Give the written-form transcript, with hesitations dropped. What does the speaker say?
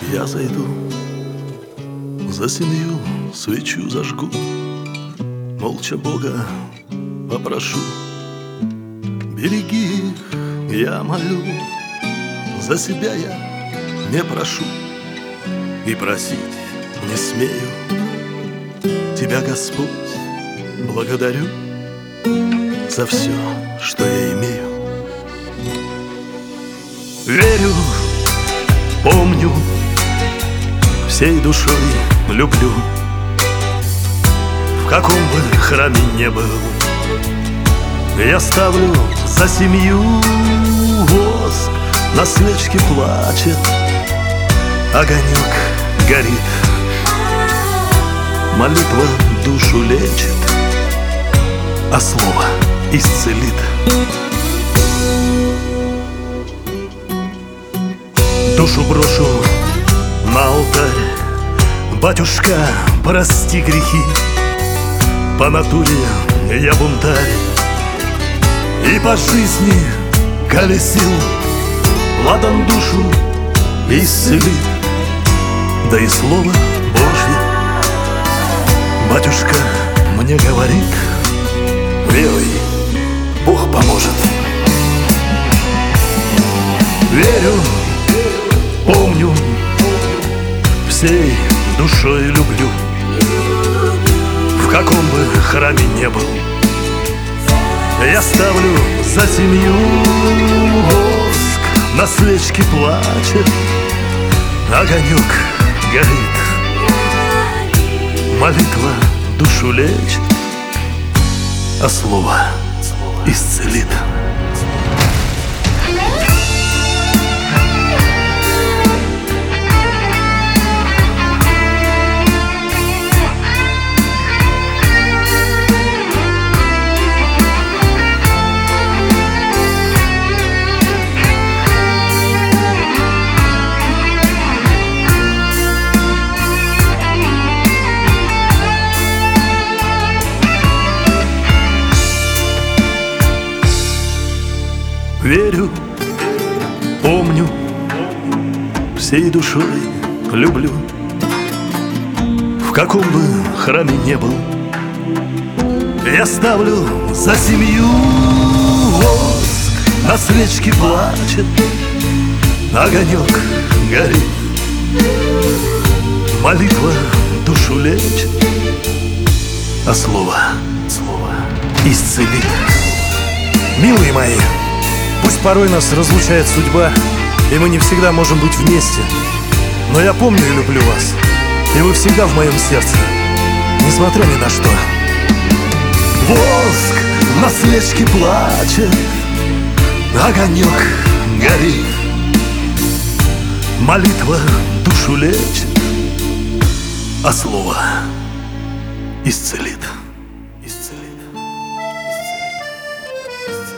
Я зайду, за семью свечу зажгу, молча Бога попрошу. Береги их, я молю, за себя я не прошу и просить не смею. Тебя, Господь, благодарю за все, что я имею. Верю, помню, всей душой люблю. В каком бы храме не был, я ставлю за семью. Воск на свечке плачет, огонек горит, молитва душу лечит, а слово исцелит. Душу брошу на алтарь, батюшка, прости грехи. По натуре я бунтарь и по жизни колесил. Ладан душу исцелит, да и слово Божье батюшка мне говорит: веруй, Бог поможет. Верю, помню, всей душой люблю. В каком бы храме не был, я ставлю за семью. Воск на свечке плачет, огонек горит, молитва душу лечит, а слово исцелит. Верю, помню, всей душой люблю. В каком бы храме не был, я ставлю за семью. Воск на свечке плачет, огонек горит, молитва душу лечит, а слово исцелит. Милые мои, пусть порой нас разлучает судьба, и мы не всегда можем быть вместе, но я помню и люблю вас, и вы всегда в моем сердце, несмотря ни на что. Воск на свечке плачет, огонек горит, молитва душу лечит, а слово исцелит. Исцелит. Исцелит.